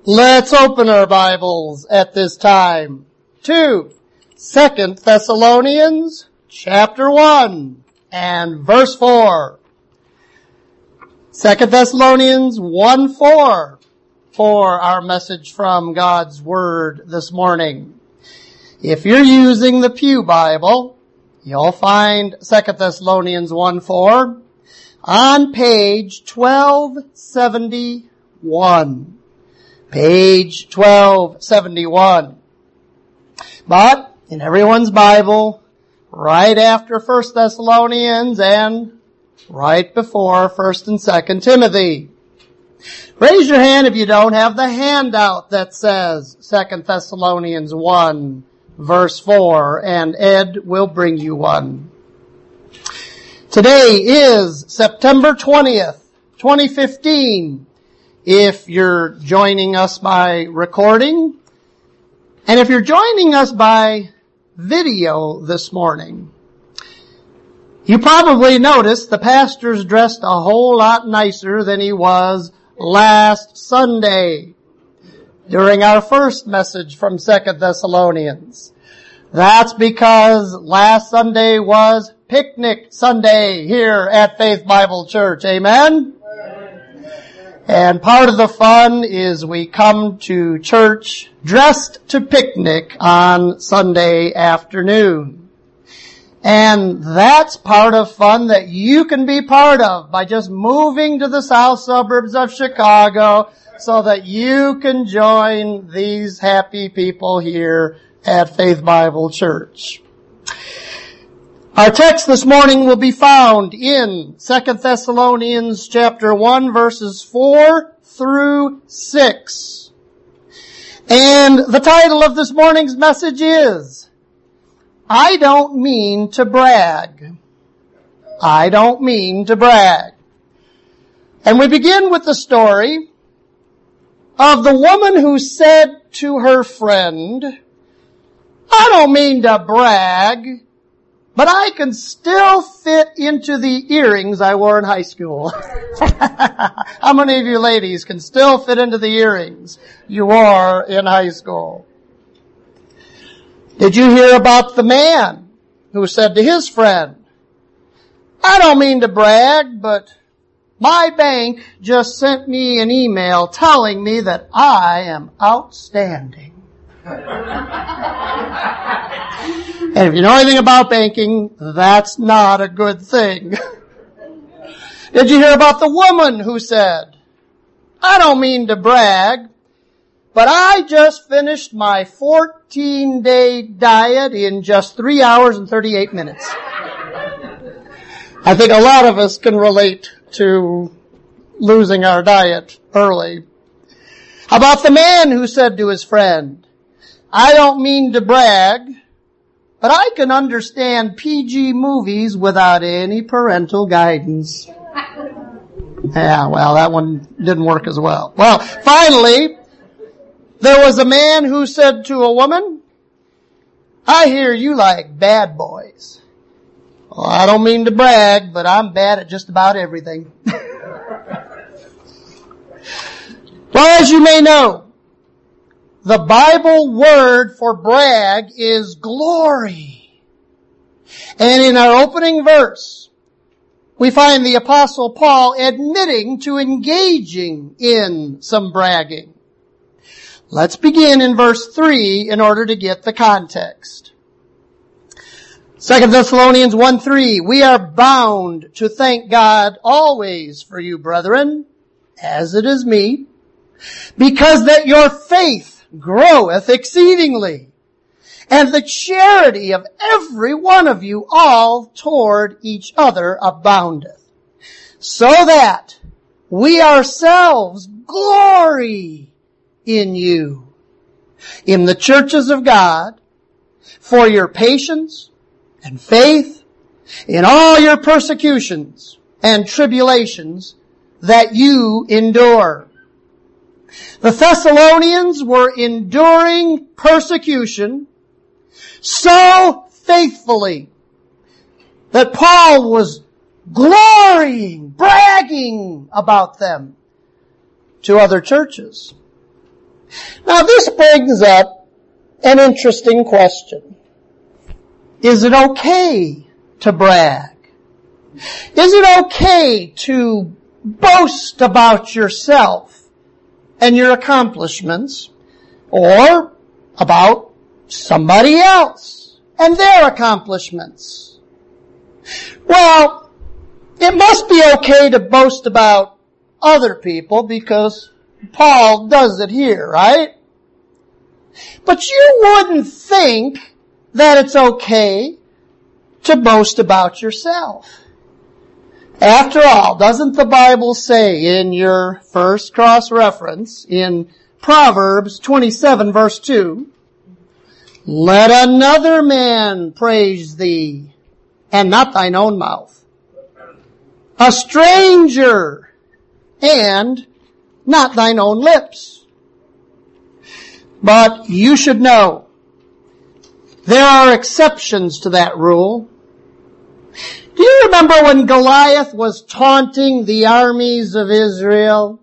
Let's open our Bibles at this time to 2 Thessalonians chapter 1 and verse 4. 2 Thessalonians 1:4 for our message from God's Word this morning. If you're using the Pew Bible, you'll find 2 Thessalonians 1:4 on page 1271. Page 1271. But in everyone's Bible, right after 1 Thessalonians and right before 1 and 2 Timothy. Raise your hand if you don't have the handout that says 2 Thessalonians 1 verse 4, and Ed will bring you one. Today is September 20th, 2015. If you're joining us by recording, and if you're joining us by video this morning, you probably noticed the pastor's dressed a whole lot nicer than he was last Sunday during our first message from 2 Thessalonians. That's because last Sunday was Picnic Sunday here at Faith Bible Church. Amen? And part of the fun is we come to church dressed to picnic on Sunday afternoon. And that's part of fun that you can be part of by just moving to the south suburbs of Chicago so that you can join these happy people here at Faith Bible Church. Our text this morning will be found in 2 Thessalonians chapter 1 verses 4 through 6. And the title of this morning's message is, I don't mean to brag. I don't mean to brag. And we begin with the story of the woman who said to her friend, I don't mean to brag, but I can still fit into the earrings I wore in high school. How many of you ladies can still fit into the earrings you wore in high school? Did you hear about the man who said to his friend, I don't mean to brag, but my bank just sent me an email telling me that I am outstanding. And if you know anything about banking, that's not a good thing. Did you hear about the woman who said, I don't mean to brag, but I just finished my 14-day diet in just 3 hours and 38 minutes. I think a lot of us can relate to losing our diet early. How about the man who said to his friend, I don't mean to brag, but I can understand PG movies without any parental guidance. Yeah, well, that one didn't work as well. Well, finally, there was a man who said to a woman, I hear you like bad boys. Well, I don't mean to brag, but I'm bad at just about everything. Well, as you may know, the Bible word for brag is glory. And in our opening verse, we find the Apostle Paul admitting to engaging in some bragging. Let's begin in verse 3 in order to get the context. 2 Thessalonians 1:3, we are bound to thank God always for you, brethren, as it is meet, because that your faith groweth exceedingly, and the charity of every one of you all toward each other aboundeth, so that we ourselves glory in you, in the churches of God, for your patience and faith in all your persecutions and tribulations that you endure. The Thessalonians were enduring persecution so faithfully that Paul was glorying, bragging about them to other churches. Now this brings up an interesting question. Is it okay to brag? Is it okay to boast about yourself and your accomplishments, or about somebody else and their accomplishments? Well, it must be okay to boast about other people because Paul does it here, right? But you wouldn't think that it's okay to boast about yourself. After all, doesn't the Bible say in your first cross-reference in Proverbs 27 verse 2, let another man praise thee, and not thine own mouth, a stranger, and not thine own lips. But you should know, there are exceptions to that rule. Do you remember when Goliath was taunting the armies of Israel?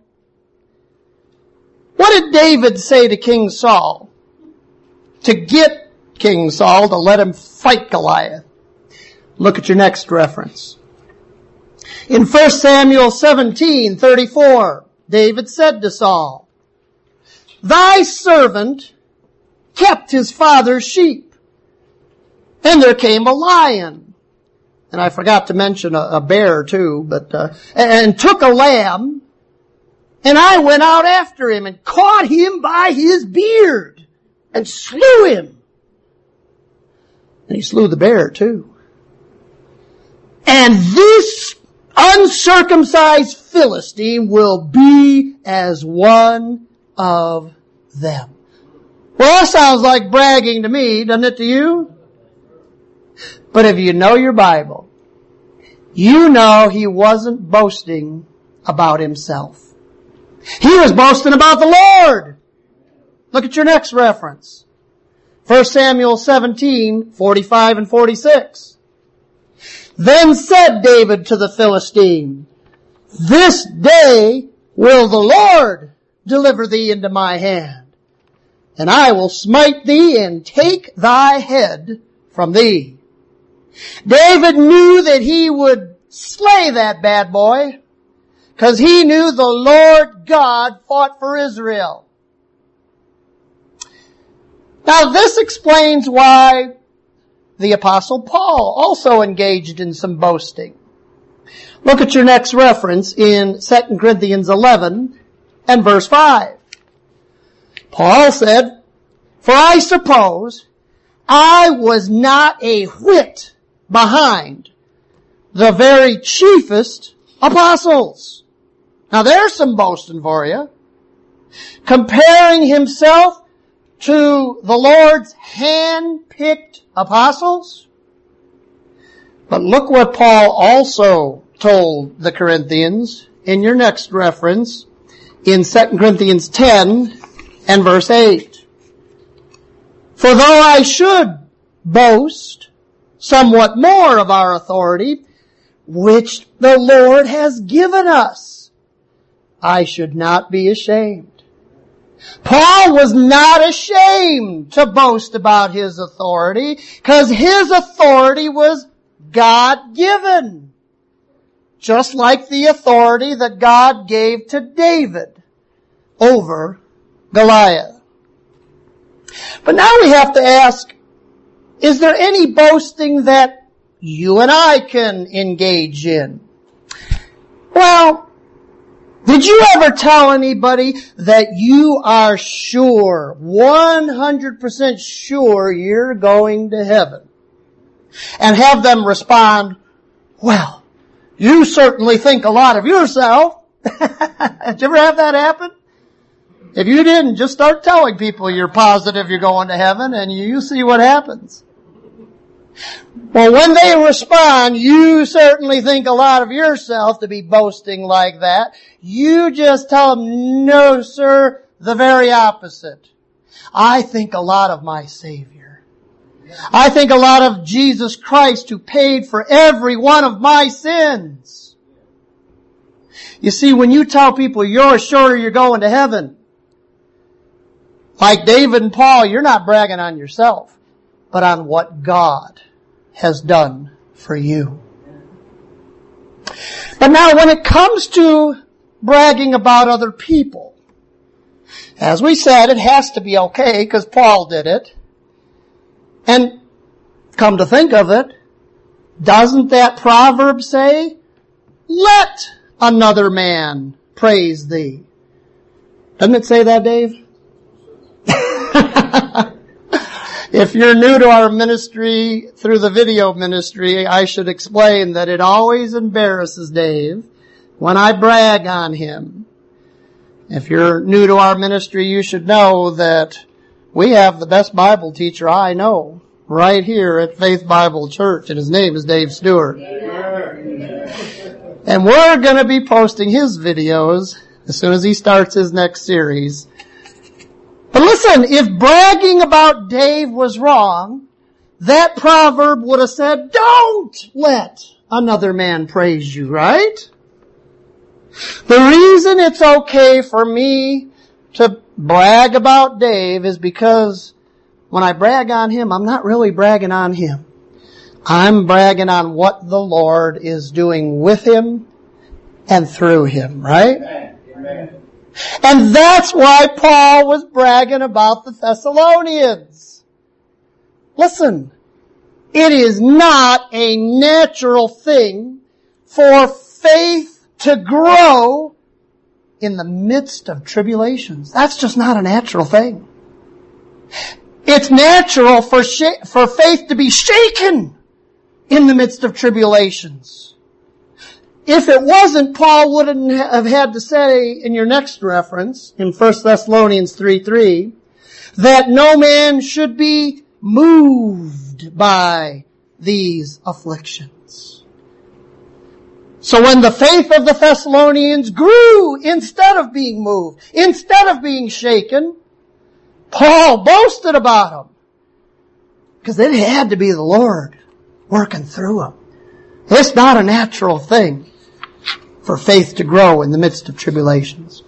What did David say to King Saul to get King Saul to let him fight Goliath? Look at your next reference. In 1 Samuel 17:34, David said to Saul, thy servant kept his father's sheep, and there came a lion, and I forgot to mention a bear too, and took a lamb, and I went out after him and caught him by his beard and slew him. And he slew the bear too. And this uncircumcised Philistine will be as one of them. Well, that sounds like bragging to me, doesn't it to you? But if you know your Bible, you know he wasn't boasting about himself. He was boasting about the Lord. Look at your next reference. 1 Samuel 17:45 and 46. Then said David to the Philistine, this day will the Lord deliver thee into my hand, and I will smite thee and take thy head from thee. David knew that he would slay that bad boy because he knew the Lord God fought for Israel. Now this explains why the Apostle Paul also engaged in some boasting. Look at your next reference in 2 Corinthians 11 and verse 5. Paul said, for I suppose I was not a whit behind the very chiefest apostles. Now there's some boasting for you. Comparing himself to the Lord's hand-picked apostles. But look what Paul also told the Corinthians in your next reference in 2 Corinthians 10 and verse 8. For though I should boast somewhat more of our authority, which the Lord has given us, I should not be ashamed. Paul was not ashamed to boast about his authority because his authority was God-given. Just like the authority that God gave to David over Goliath. But now we have to ask, is there any boasting that you and I can engage in? Well, did you ever tell anybody that you are sure, 100% sure you're going to heaven? And have them respond, well, you certainly think a lot of yourself. Did you ever have that happen? If you didn't, just start telling people you're positive you're going to heaven and you see what happens. Well, when they respond, you certainly think a lot of yourself to be boasting like that. You just tell them, no, sir, the very opposite. I think a lot of my Savior. I think a lot of Jesus Christ who paid for every one of my sins. You see, when you tell people you're sure you're going to heaven, Like David and Paul, you're not bragging on yourself, but on what God has done for you. But now when it comes to bragging about other people, as we said, it has to be okay because Paul did it. And come to think of it, doesn't that proverb say, let another man praise thee? Doesn't it say that, Dave? If you're new to our ministry through the video ministry, I should explain that it always embarrasses Dave when I brag on him. If you're new to our ministry, you should know that we have the best Bible teacher I know right here at Faith Bible Church, and his name is Dave Stewart. And we're going to be posting his videos as soon as he starts his next series. But listen, if bragging about Dave was wrong, that proverb would have said, don't let another man praise you, right? The reason it's okay for me to brag about Dave is because when I brag on him, I'm not really bragging on him. I'm bragging on what the Lord is doing with him and through him, right? Amen. And that's why Paul was bragging about the Thessalonians. Listen, it is not a natural thing for faith to grow in the midst of tribulations. That's just not a natural thing. It's natural for faith to be shaken in the midst of tribulations. If it wasn't, Paul wouldn't have had to say in your next reference, in 1 Thessalonians 3:3, that no man should be moved by these afflictions. So when the faith of the Thessalonians grew instead of being moved, instead of being shaken, Paul boasted about them. Because it had to be the Lord working through them. It's not a natural thing for faith to grow in the midst of tribulations.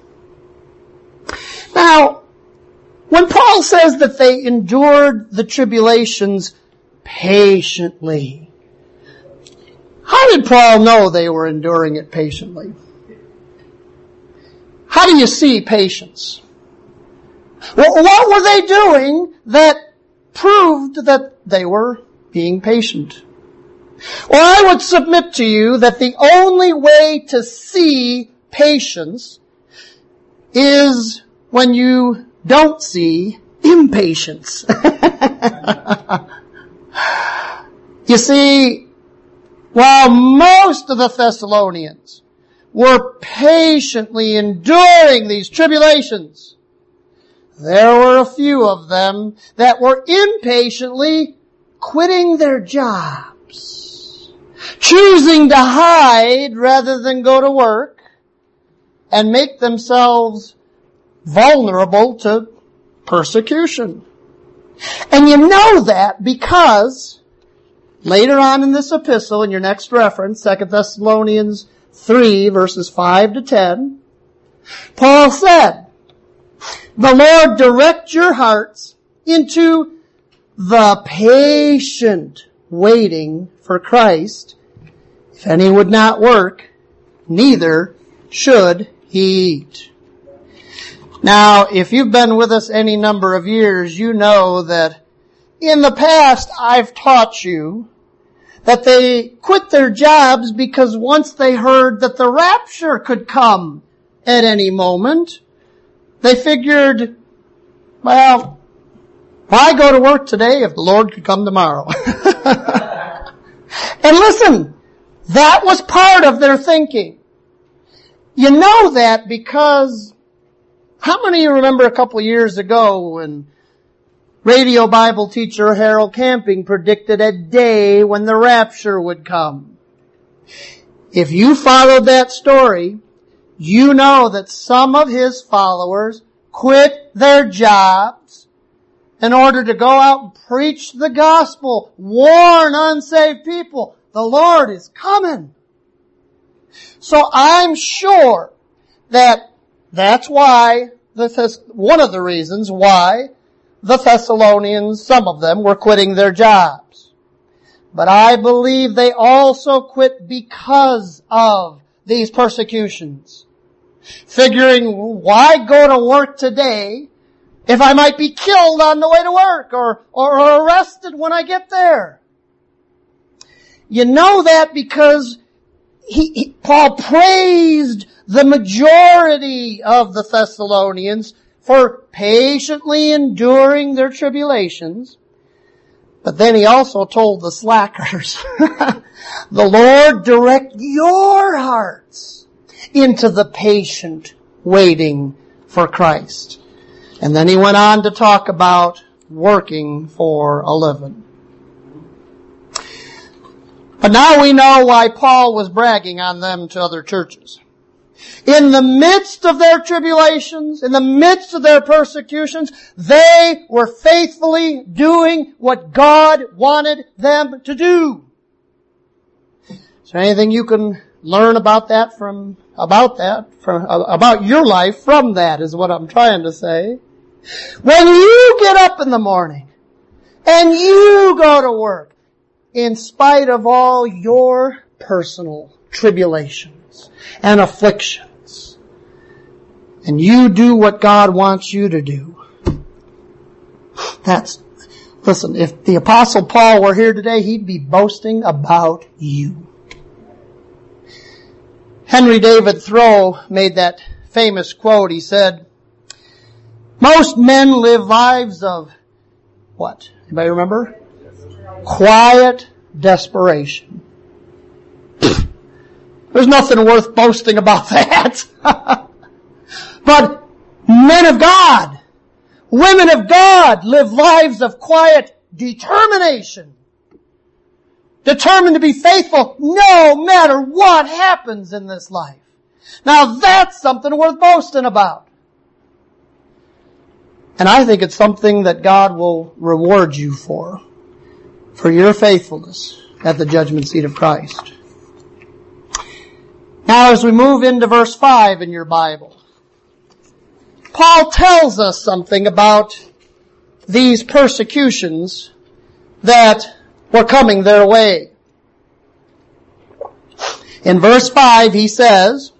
Now, when Paul says that they endured the tribulations patiently, how did Paul know they were enduring it patiently? How do you see patience? Well, what were they doing that proved that they were being patient? Well, I would submit to you that the only way to see patience is when you don't see impatience. You see, while most of the Thessalonians were patiently enduring these tribulations, there were a few of them that were impatiently quitting their jobs, choosing to hide rather than go to work, and make themselves vulnerable to persecution. And you know that because later on in this epistle, in your next reference, 2 Thessalonians 3, verses 5 to 10, Paul said, "The Lord direct your hearts into the patient waiting for Christ. If any would not work, neither should he eat." Now, if you've been with us any number of years, you know that in the past I've taught you that they quit their jobs because once they heard that the rapture could come at any moment, they figured, well, why go to work today if the Lord could come tomorrow? And listen, that was part of their thinking. You know that because how many of you remember a couple of years ago when radio Bible teacher Harold Camping predicted a day when the rapture would come? If you followed that story, you know that some of his followers quit their jobs in order to go out and preach the gospel, warn unsaved people. The Lord is coming. So I'm sure that that's why one of the reasons why the Thessalonians, some of them, were quitting their jobs. But I believe they also quit because of these persecutions. Figuring, why go to work today if I might be killed on the way to work or arrested when I get there? You know that because Paul praised the majority of the Thessalonians for patiently enduring their tribulations. But then he also told the slackers, the Lord direct your hearts into the patient waiting for Christ. And then he went on to talk about working for a living. But now we know why Paul was bragging on them to other churches. In the midst of their tribulations, in the midst of their persecutions, they were faithfully doing what God wanted them to do. Is there anything you can learn about your life from that is what I'm trying to say. When you get up in the morning and you go to work, in spite of all your personal tribulations and afflictions, and you do what God wants you to do, listen, if the Apostle Paul were here today, he'd be boasting about you. Henry David Thoreau made that famous quote. He said, most men live lives of what? Anybody remember? Quiet desperation. There's nothing worth boasting about that. But men of God, women of God live lives of quiet determination. Determined to be faithful no matter what happens in this life. Now that's something worth boasting about. And I think it's something that God will reward you for your faithfulness at the judgment seat of Christ. Now as we move into verse 5 in your Bible, Paul tells us something about these persecutions that were coming their way. In verse 5 he says,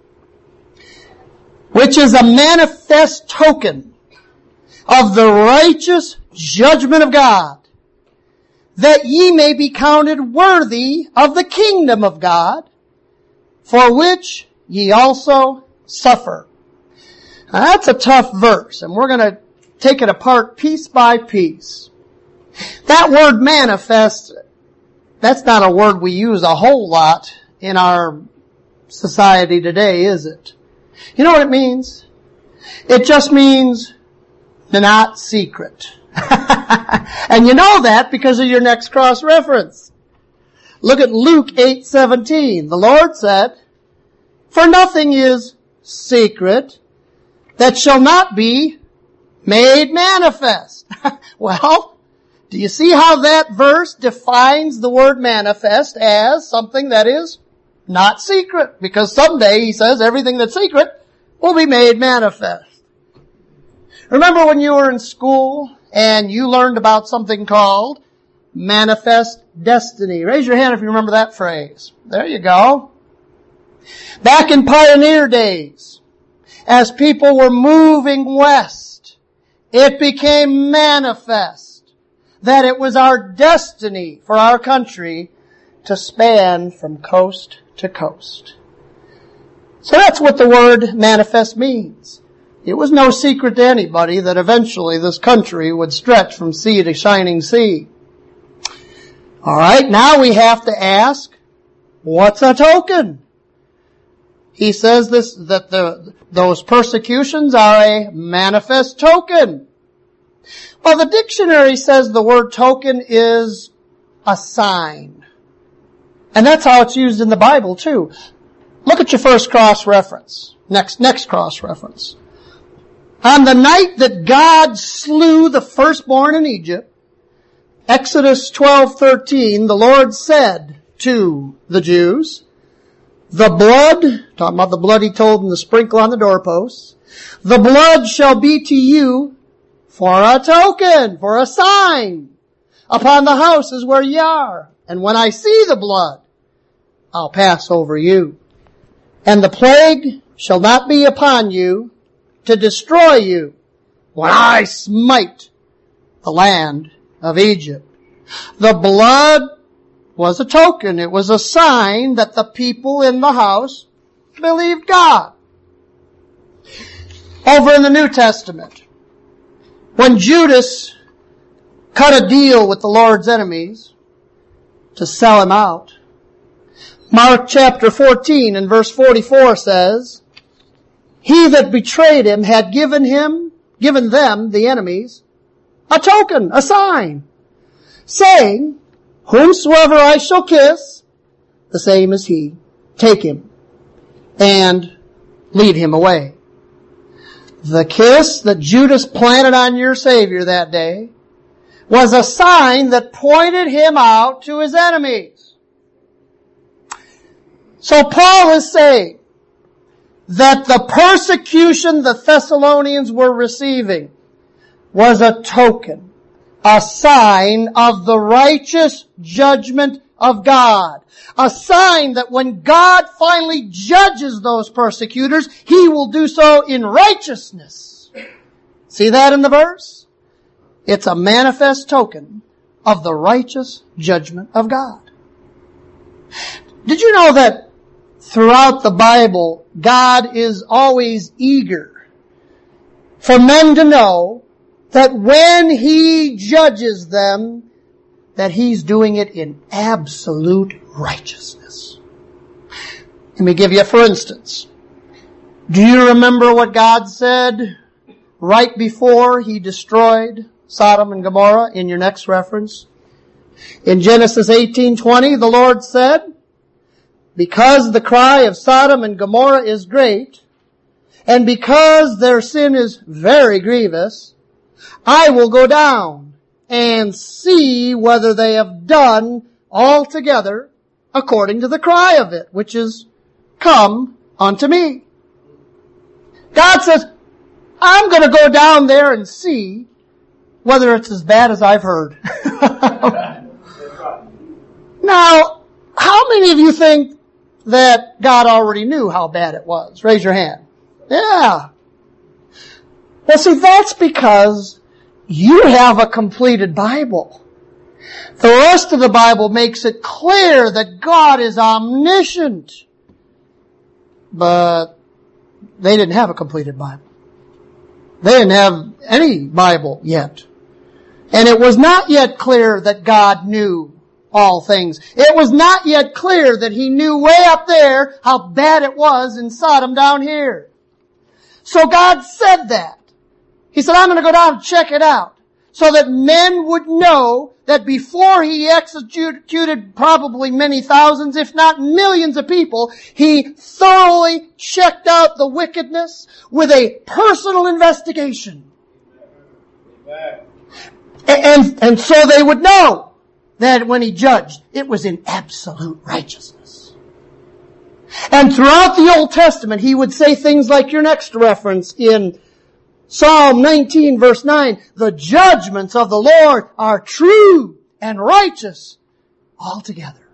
which is a manifest token of the righteous judgment of God, that ye may be counted worthy of the kingdom of God, for which ye also suffer. Now that's a tough verse, and we're going to take it apart piece by piece. That word manifest, that's not a word we use a whole lot in our society today, is it? You know what it means? It just means not secret. And you know that because of your next cross reference. Look at Luke 8:17. The Lord said, for nothing is secret that shall not be made manifest. Well, do you see how that verse defines the word manifest as something that is not secret? Because someday, he says, everything that's secret will be made manifest. Remember when you were in school and you learned about something called manifest destiny? Raise your hand if you remember that phrase. There you go. Back in pioneer days, as people were moving west, it became manifest that it was our destiny for our country to span from coast to coast. So that's what the word manifest means. It was no secret to anybody that eventually this country would stretch from sea to shining sea. All right, now we have to ask, what's a token? He says those persecutions are a manifest token. Well, the dictionary says the word token is a sign. And that's how it's used in the Bible too. Look at your first cross reference. Next cross reference. On the night that God slew the firstborn in Egypt, Exodus 12:13, the Lord said to the Jews, The blood, talking about the blood he told him to sprinkle on the doorposts, the blood shall be to you for a token, for a sign upon the houses where ye are. And when I see the blood, I'll pass over you. And the plague shall not be upon you to destroy you when I smite the land of Egypt. The blood was a token. It was a sign that the people in the house believed God. Over in the New Testament, when Judas cut a deal with the Lord's enemies to sell him out, Mark chapter 14 and verse 44 says, he that betrayed him had given them, the enemies, a token, a sign, saying, whomsoever I shall kiss, the same is he. Take him and lead him away. The kiss that Judas planted on your Savior that day was a sign that pointed him out to his enemies. So Paul is saying that the persecution the Thessalonians were receiving was a token, a sign of the righteous judgment of God. A sign that when God finally judges those persecutors, He will do so in righteousness. See that in the verse? It's a manifest token of the righteous judgment of God. Did you know that throughout the Bible, God is always eager for men to know that when He judges them, that He's doing it in absolute righteousness. Let me give you for instance. Do you remember what God said right before He destroyed Sodom and Gomorrah in your next reference? In Genesis 18:20, the Lord said, because the cry of Sodom and Gomorrah is great, and because their sin is very grievous, I will go down and see whether they have done altogether according to the cry of it, which is, come unto me. God says, I'm going to go down there and see whether it's as bad as I've heard. Now, how many of you think that God already knew how bad it was? Raise your hand. Yeah. Well, see, that's because you have a completed Bible. The rest of the Bible makes it clear that God is omniscient. But they didn't have a completed Bible. They didn't have any Bible yet. And it was not yet clear that God knew all things. It was not yet clear that He knew way up there how bad it was in Sodom down here. So God said that. He said, I'm going to go down and check it out, so that men would know that before He executed probably many thousands, if not millions of people, He thoroughly checked out the wickedness with a personal investigation. And so they would know that when He judged, it was in absolute righteousness. And throughout the Old Testament, He would say things like your next reference in Psalm 19 verse 9, the judgments of the Lord are true and righteous altogether.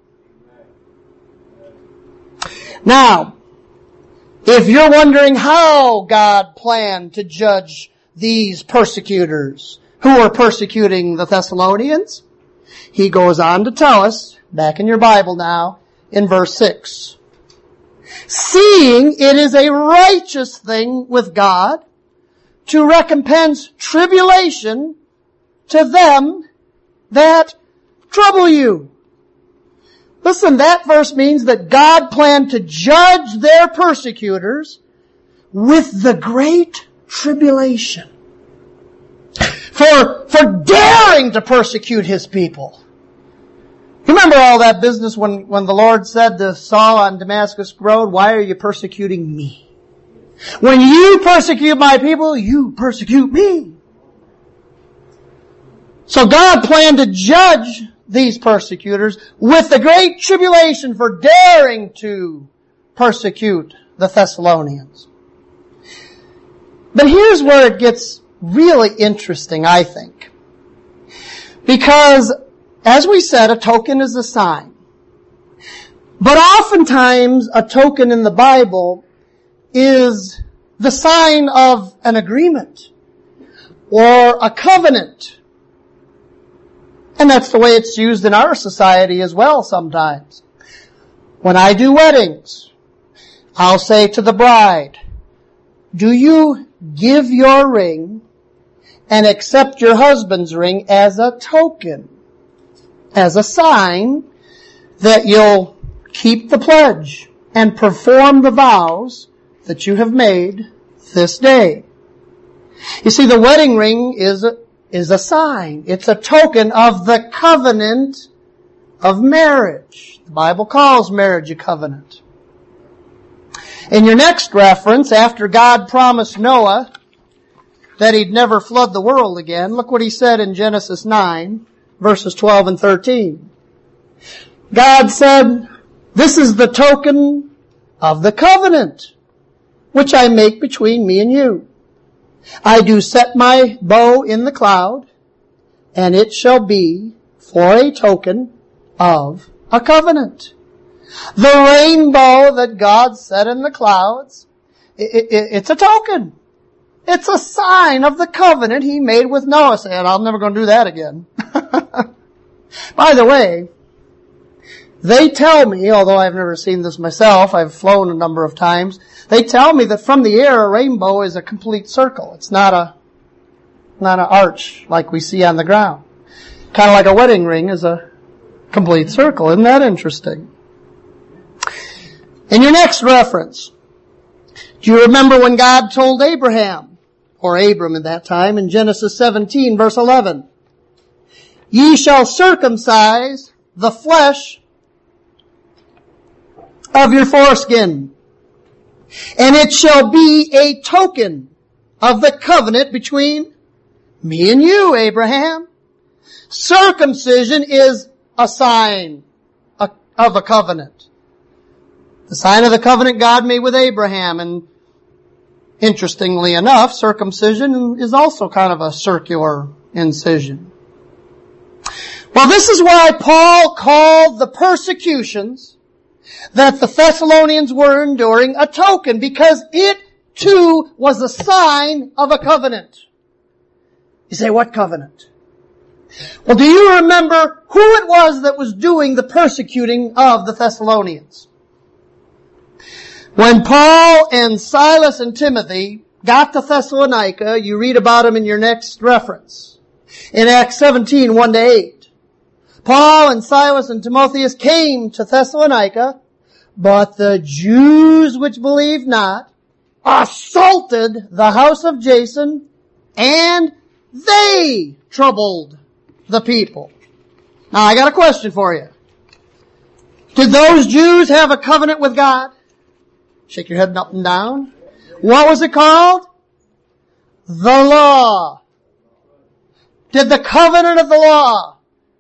Now, if you're wondering how God planned to judge these persecutors who were persecuting the Thessalonians, He goes on to tell us, back in your Bible now, in verse 6, seeing it is a righteous thing with God to recompense tribulation to them that trouble you. Listen, that verse means that God planned to judge their persecutors with the great tribulation for daring to persecute His people. You remember all that business when the Lord said to Saul on Damascus Road, why are you persecuting me? When you persecute my people, you persecute me. So God planned to judge these persecutors with the great tribulation for daring to persecute the Thessalonians. But here's where it gets really interesting, I think. Because, as we said, a token is a sign. But oftentimes, a token in the Bible is the sign of an agreement or a covenant. And that's the way it's used in our society as well sometimes. When I do weddings, I'll say to the bride, do you give your ring and accept your husband's ring as a token, as a sign that you'll keep the pledge and perform the vows that you have made this day? You see, the wedding ring is a sign. It's a token of the covenant of marriage. The Bible calls marriage a covenant. In your next reference, after God promised Noah that he'd never flood the world again, look what he said in Genesis 9, verses 12 and 13. God said, this is the token of the covenant which I make between me and you. I do set my bow in the cloud, and it shall be for a token of a covenant. The rainbow that God set in the clouds, it's a token. It's a sign of the covenant he made with Noah, saying, I'm never going to do that again. By the way, they tell me, although I've never seen this myself, I've flown a number of times, they tell me that from the air a rainbow is a complete circle. It's not an arch like we see on the ground. Kind of like a wedding ring is a complete circle. Isn't that interesting? In your next reference, do you remember when God told Abraham, or Abram at that time, in Genesis 17 verse 11, ye shall circumcise the flesh of your foreskin, and it shall be a token of the covenant between me and you, Abraham. Circumcision is a sign of a covenant. The sign of the covenant God made with Abraham. And interestingly enough, circumcision is also kind of a circular incision. Well, this is why Paul called the persecutions that the Thessalonians were enduring a token, because it too was a sign of a covenant. You say, what covenant? Well, do you remember who it was that was doing the persecuting of the Thessalonians? When Paul and Silas and Timothy got to Thessalonica, you read about them in your next reference. In Acts 17, 1-8. Paul and Silas and Timotheus came to Thessalonica, but the Jews which believed not assaulted the house of Jason, and they troubled the people. Now I got a question for you. Did those Jews have a covenant with God? Shake your head up and down. What was it called? The law. Did the covenant of the law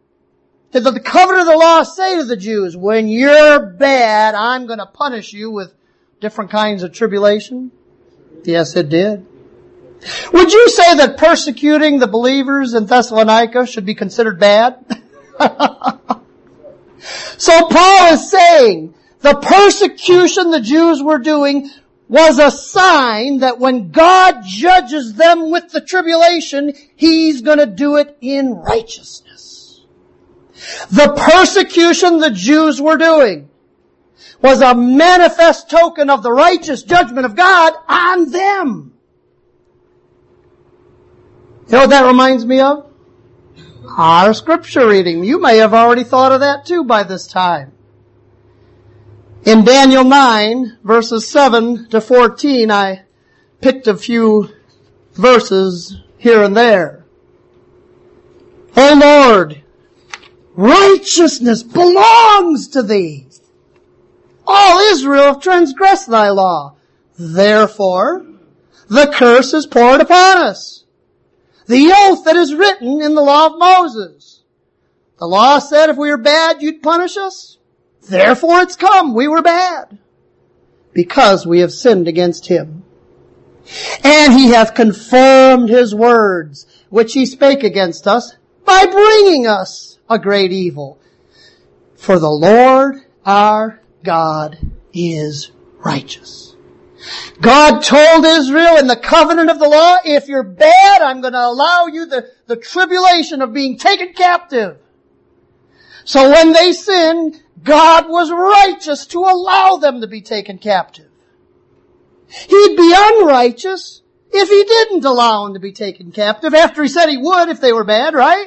say to the Jews, when you're bad, I'm going to punish you with different kinds of tribulation? Yes, it did. Would you say that persecuting the believers in Thessalonica should be considered bad? So Paul is saying the persecution the Jews were doing was a sign that when God judges them with the tribulation, He's going to do it in righteousness. The persecution the Jews were doing was a manifest token of the righteous judgment of God on them. You know what that reminds me of? Our scripture reading. You may have already thought of that too by this time. In Daniel 9, verses 7 to 14, I picked a few verses here and there. O Lord, righteousness belongs to Thee. All Israel have transgressed Thy law. Therefore, the curse is poured upon us. The oath that is written in the law of Moses. The law said if we were bad, You'd punish us. Therefore it's come. We were bad. because we have sinned against him. And he hath confirmed his words, which he spake against us, by bringing us a great evil. For the Lord our God is righteous. God told Israel in the covenant of the law, if you're bad, I'm going to allow you the tribulation of being taken captive. So when they sinned, God was righteous to allow them to be taken captive. He'd be unrighteous if he didn't allow them to be taken captive after he said he would if they were bad, right?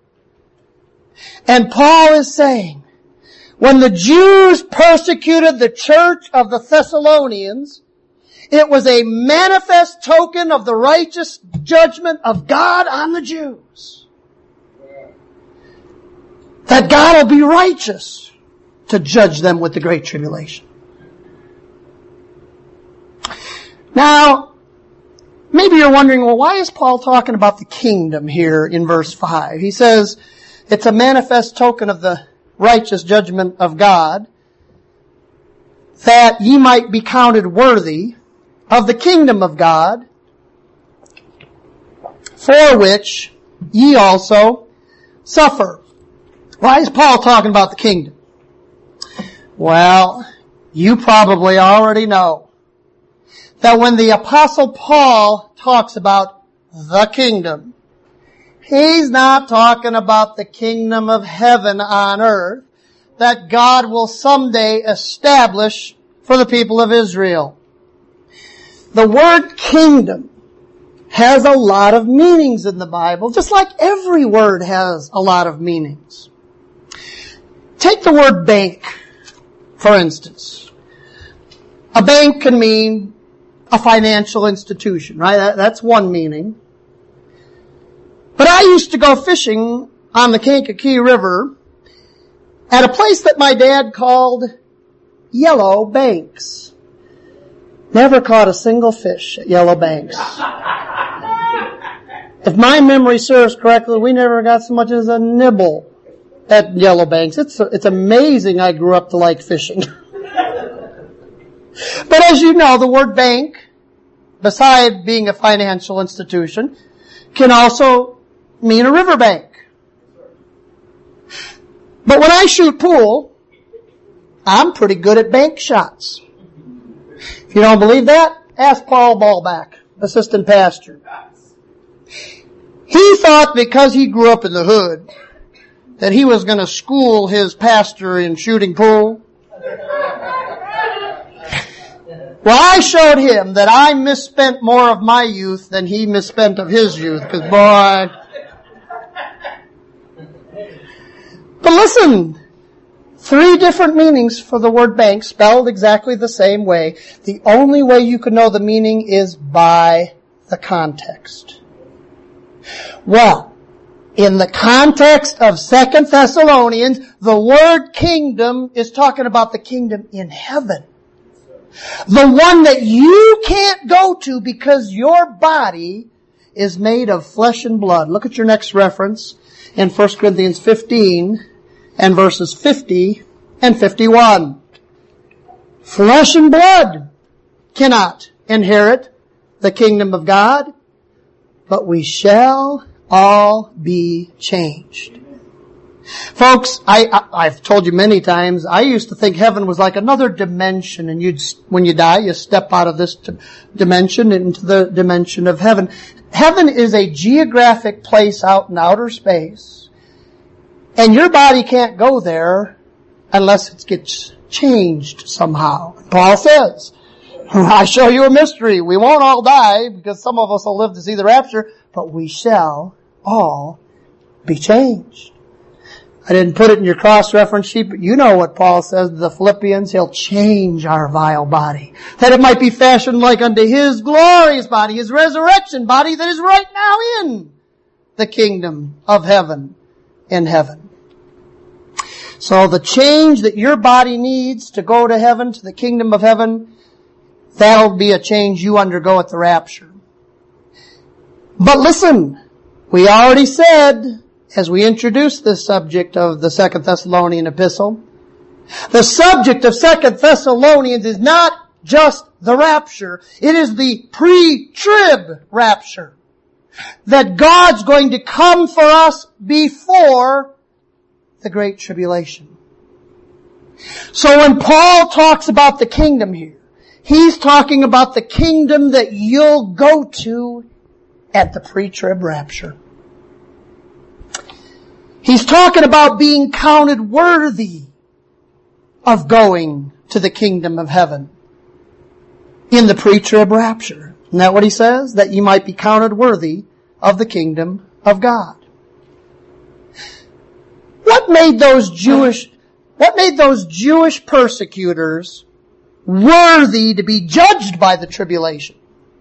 And Paul is saying, when the Jews persecuted the church of the Thessalonians, it was a manifest token of the righteous judgment of God on the Jews. That God will be righteous to judge them with the great tribulation. Now, maybe you're wondering, well, why is Paul talking about the kingdom here in verse 5? He says it's a manifest token of the righteous judgment of God, that ye might be counted worthy of the kingdom of God, for which ye also suffer. Why is Paul talking about the kingdom? Well, you probably already know that when the Apostle Paul talks about the kingdom, he's not talking about the kingdom of heaven on earth that God will someday establish for the people of Israel. The word kingdom has a lot of meanings in the Bible, just like every word has a lot of meanings. Take the word bank, for instance. A bank can mean a financial institution, right? That's one meaning. But I used to go fishing on the Kankakee River at a place that my dad called Yellow Banks. Never caught a single fish at Yellow Banks. If my memory serves correctly, we never got so much as a nibble at Yellow Banks. It's amazing I grew up to like fishing. But as you know, the word bank, beside being a financial institution, can also mean a riverbank. But when I shoot pool, I'm pretty good at bank shots. If you don't believe that, ask Paul Ballback, assistant pastor. He thought because he grew up in the hood that he was going to school his pastor in shooting pool. Well, I showed him that I misspent more of my youth than he misspent of his youth, because boy. But listen, 3 different meanings for the word bank, spelled exactly the same way. The only way you can know the meaning is by the context. Well, in the context of 2 Thessalonians, the word kingdom is talking about the kingdom in heaven. The one that you can't go to because your body is made of flesh and blood. Look at your next reference in 1 Corinthians 15 and verses 50 and 51. Flesh and blood cannot inherit the kingdom of God, but we shall all be changed. Folks, I've told you many times, I used to think heaven was like another dimension, and when you die, you step out of this dimension into the dimension of heaven. Heaven is a geographic place out in outer space, and your body can't go there unless it gets changed somehow. Paul says, I show you a mystery. We won't all die because some of us will live to see the rapture, but we shall all be changed. I didn't put it in your cross-reference sheet, but you know what Paul says to the Philippians. He'll change our vile body, that it might be fashioned like unto His glorious body, His resurrection body that is right now in the kingdom of heaven in heaven. So the change that your body needs to go to heaven, to the kingdom of heaven, that'll be a change you undergo at the rapture. But listen, we already said, as we introduced this subject of the 2 Thessalonian epistle, the subject of 2 Thessalonians is not just the rapture. It is the pre-trib rapture. That God's going to come for us before the Great Tribulation. So when Paul talks about the kingdom here, he's talking about the kingdom that you'll go to at the pre-trib rapture. He's talking about being counted worthy of going to the kingdom of heaven in the pre-trib rapture. Isn't that what he says? That you might be counted worthy of the kingdom of God. What made those Jewish persecutors worthy to be judged by the tribulation?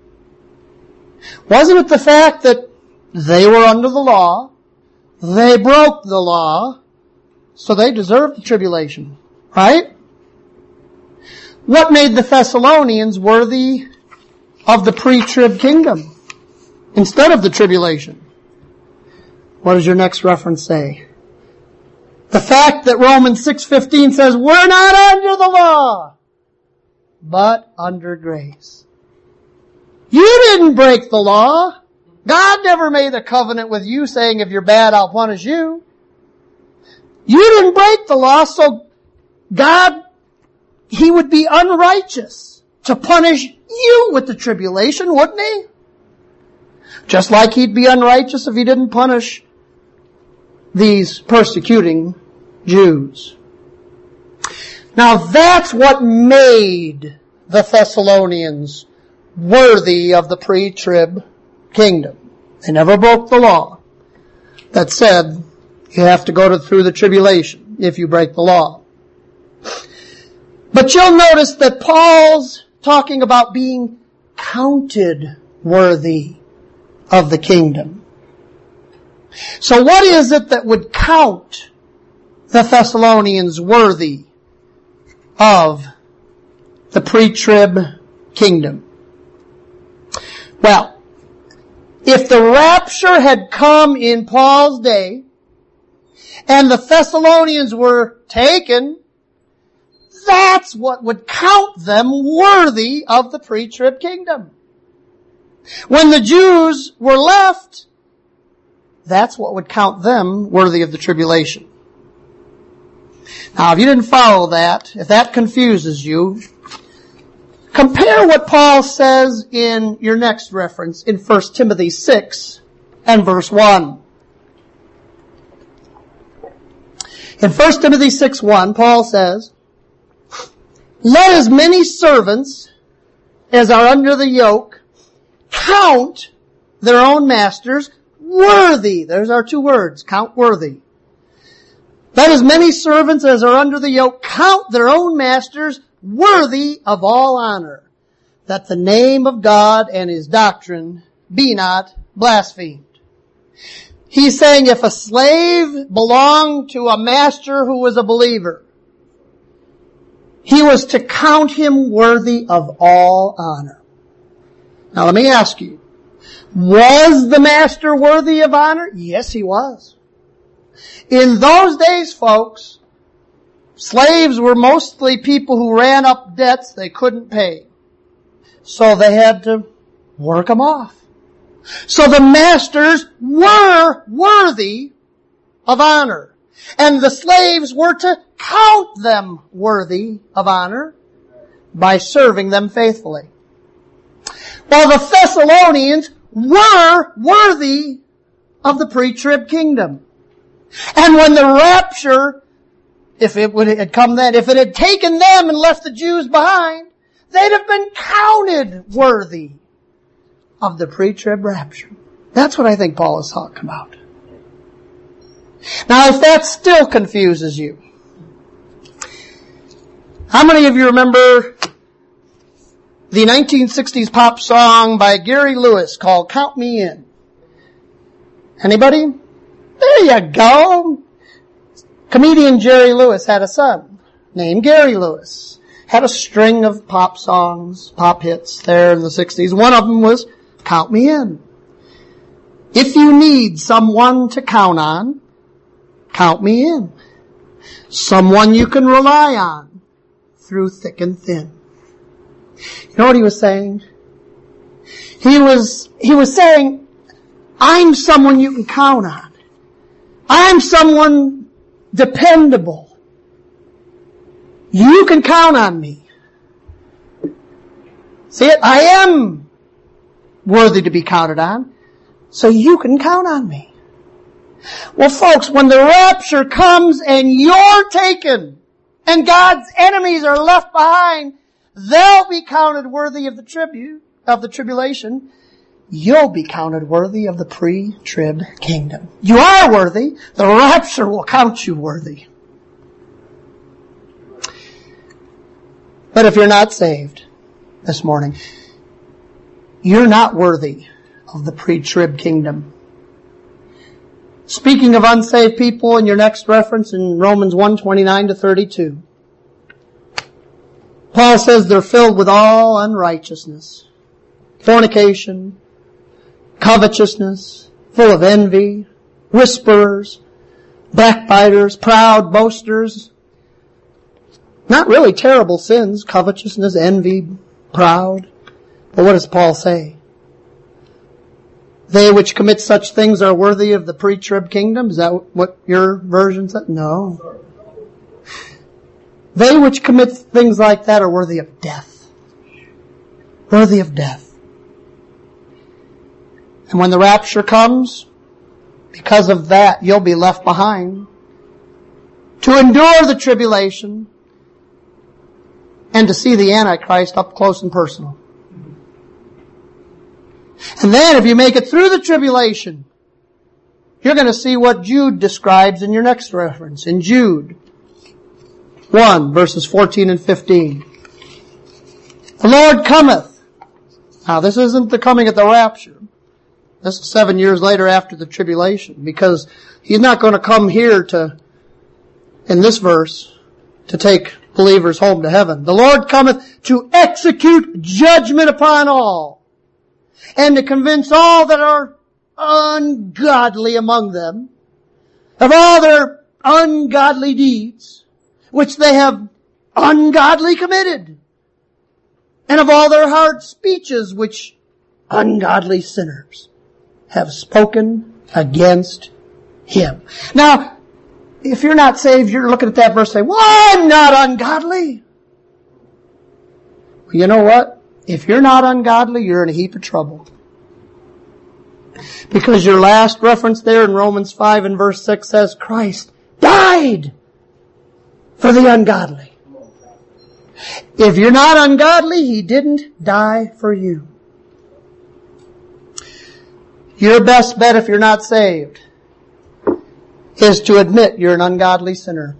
Wasn't it the fact that they were under the law, they broke the law, so they deserved the tribulation, right? What made the Thessalonians worthy of the pre-trib kingdom instead of the tribulation? What does your next reference say? The fact that Romans 6:15 says, we're not under the law, but under grace. You didn't break the law. God never made a covenant with you saying, if you're bad, I'll punish you. You didn't break the law, so God, He would be unrighteous to punish you with the tribulation, wouldn't He? Just like He'd be unrighteous if He didn't punish these persecuting Jews. Now that's what made the Thessalonians worthy of the pre-trib kingdom. They never broke the law that said you have to go through the tribulation if you break the law. But you'll notice that Paul's talking about being counted worthy of the kingdom. So what is it that would count the Thessalonians worthy of the pre-trib kingdom? Well, if the rapture had come in Paul's day and the Thessalonians were taken, that's what would count them worthy of the pre-trib kingdom. When the Jews were left, that's what would count them worthy of the tribulation. Now, if you didn't follow that, if that confuses you, compare what Paul says in your next reference in 1 Timothy 6 and verse 1. In 1 Timothy 6:1, Paul says, let as many servants as are under the yoke count their own masters worthy. There's our two words, count worthy. Let as many servants as are under the yoke count their own masters worthy of all honor, that the name of God and His doctrine be not blasphemed. He's saying if a slave belonged to a master who was a believer, he was to count him worthy of all honor. Now let me ask you, was the master worthy of honor? Yes, he was. In those days, folks, slaves were mostly people who ran up debts they couldn't pay. So they had to work them off. So the masters were worthy of honor. And the slaves were to count them worthy of honor by serving them faithfully. Well, the Thessalonians were worthy of the pre-trib kingdom. And when the rapture, if it had come then, if it had taken them and left the Jews behind, they'd have been counted worthy of the pre-trib rapture. That's what I think Paul is talking about. Now, if that still confuses you, how many of you remember the 1960s pop song by Gary Lewis called Count Me In? Anybody? There you go. Comedian Jerry Lewis had a son named Gary Lewis. Had a string of pop songs, pop hits there in the 60s. One of them was Count Me In. If you need someone to count on, count me in. Someone you can rely on through thick and thin. You know what he was saying? He was saying, I'm someone you can count on. I'm someone dependable. You can count on me. See it? I am worthy to be counted on, so you can count on me. Well, folks, when the rapture comes and you're taken and God's enemies are left behind, they'll be counted worthy of the tribulation. You'll be counted worthy of the pre-trib kingdom. You are worthy. The rapture will count you worthy. But if you're not saved this morning, you're not worthy of the pre-trib kingdom. Speaking of unsaved people, in your next reference in Romans 1:29-32, Paul says they're filled with all unrighteousness, fornication, covetousness, full of envy, whisperers, backbiters, proud, boasters. Not really terrible sins, covetousness, envy, proud. But what does Paul say? They which commit such things are worthy of the pre-trib kingdom? Is that what your version said? No. They which commit things like that are worthy of death. Worthy of death. And when the rapture comes, because of that, you'll be left behind to endure the tribulation and to see the Antichrist up close and personal. And then if you make it through the tribulation, you're going to see what Jude describes in your next reference. In Jude 1, verses 14 and 15. The Lord cometh. Now this isn't the coming at the rapture. This is 7 years later after the tribulation, because He's not going to come here in this verse, to take believers home to heaven. The Lord cometh to execute judgment upon all, and to convince all that are ungodly among them of all their ungodly deeds, which they have ungodly committed, and of all their hard speeches, which ungodly sinners have spoken against Him. Now, if you're not saved, you're looking at that verse saying, well, I'm not ungodly. Well, you know what? If you're not ungodly, you're in a heap of trouble. Because your last reference there in Romans 5 and verse 6 says, Christ died for the ungodly. If you're not ungodly, He didn't die for you. Your best bet if you're not saved is to admit you're an ungodly sinner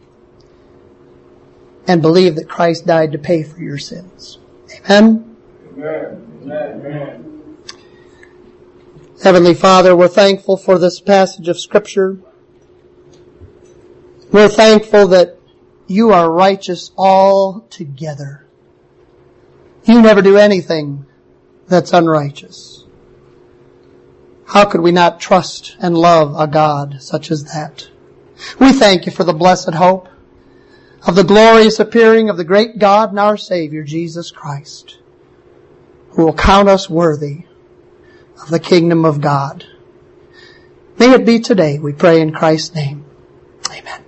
and believe that Christ died to pay for your sins. Amen? Amen. Amen. Heavenly Father, we're thankful for this passage of Scripture. We're thankful that You are righteous altogether. You never do anything that's unrighteous. How could we not trust and love a God such as that? We thank You for the blessed hope of the glorious appearing of the great God and our Savior, Jesus Christ, who will count us worthy of the kingdom of God. May it be today, we pray in Christ's name. Amen.